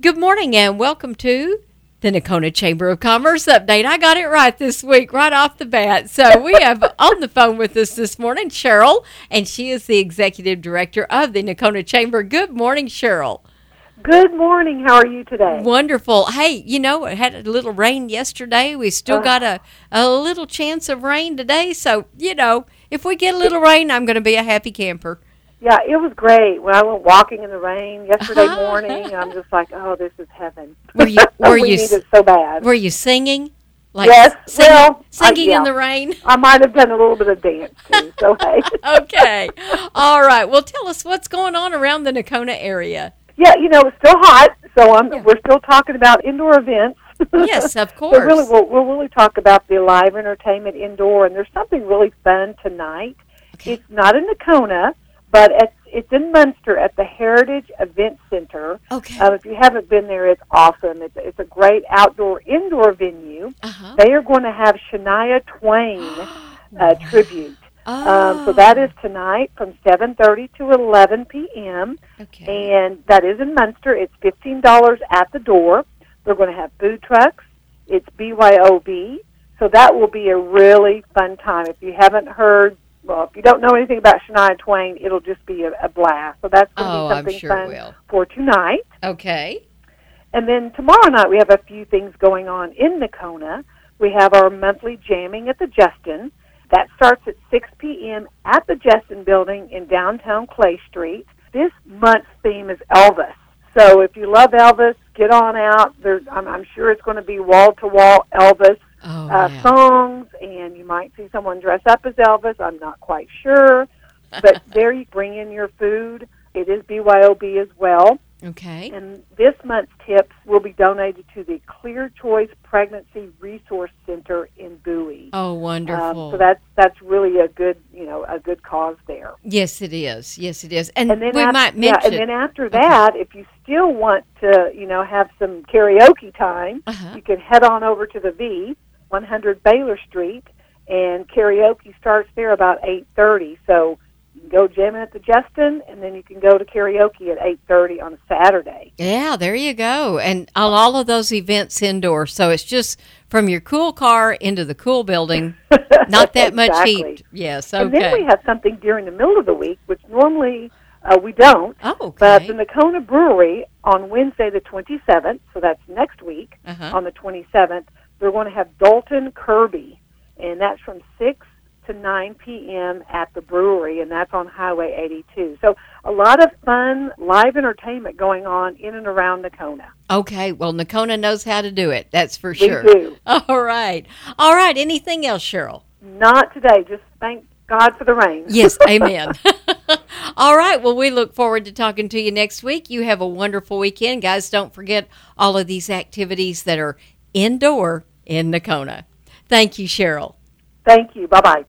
Good morning and welcome to the Nocona Chamber of Commerce update. I got it right this week, right off the bat. So we have on the phone with us this morning Cheryl, and she is the executive director of the Nocona Chamber. Good morning, Cheryl. Good morning. How are you today? Wonderful. Hey, it had a little rain yesterday. We still got a little chance of rain today. So, if we get a little rain, I'm going to be a happy camper. Yeah, it was great. When I went walking in the rain yesterday morning, I'm just like, oh, this is heaven. Were you need it so bad. Were you singing? Yes. Singing in the rain? I might have done a little bit of dance, too. So, hey. Okay. All right. Well, tell us what's going on around the Nocona area. Yeah, it's still hot, so we're still talking about indoor events. Yes, of course. So really, we'll really talk about the live entertainment indoor, and there's something really fun tonight. Okay. It's not in Nocona, but it's in Munster at the Heritage Event Center. Okay. If you haven't been there, it's awesome. It's a great indoor venue. Uh-huh. They are going to have Shania Twain tribute. Oh. So that is tonight from 7:30 to 11 p.m. Okay. And that is in Munster. It's $15 at the door. They're going to have food trucks. It's BYOB. So that will be a really fun time. If you haven't heard, if you don't know anything about Shania Twain, it'll just be a blast. So that's going to be something fun for tonight. Okay. And then tomorrow night we have a few things going on in Nocona. We have our monthly jamming at the Justin. That starts at 6 p.m. at the Justin Building in downtown Clay Street. This month's theme is Elvis. So if you love Elvis, get on out. I'm sure it's going to be wall-to-wall Elvis songs, and you might see someone dress up as Elvis. I'm not quite sure. But there you bring in your food. It is BYOB as well. Okay. And this month's tips will be donated to the Clear Choice Pregnancy Resource Center in Bowie. Oh, wonderful! So that's really a good cause there. Yes, it is. Yes, it is. And then might mention. Yeah, and then after that, if you still want to, have some karaoke time, you can head on over to the V, 100 Baylor Street, and karaoke starts there about 8:30. So you can go jamming at the Justin, and then you can go to karaoke at 8:30 on a Saturday. Yeah, there you go. And on all of those events indoors, so it's just from your cool car into the cool building, not that much heat. Yes, okay. And then we have something during the middle of the week, which normally we don't. Oh, okay. But the Nocona Brewery on Wednesday the 27th, so that's next week, on the 27th, they're going to have Dalton Kirby, and that's from 6 to 9 p.m. at the brewery, and that's on Highway 82. So a lot of fun live entertainment going on in and around Nocona. Okay, well, Nocona knows how to do it, that's for sure. We do. All right. Anything else, Cheryl? Not today. Just thank God for the rain. Yes, amen. All right, well, we look forward to talking to you next week. You have a wonderful weekend. Guys, don't forget all of these activities that are indoor in Nocona. Thank you, Cheryl. Thank you. Bye-bye.